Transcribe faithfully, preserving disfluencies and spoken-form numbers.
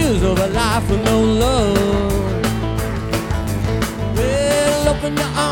years of a life with no love. Well, open your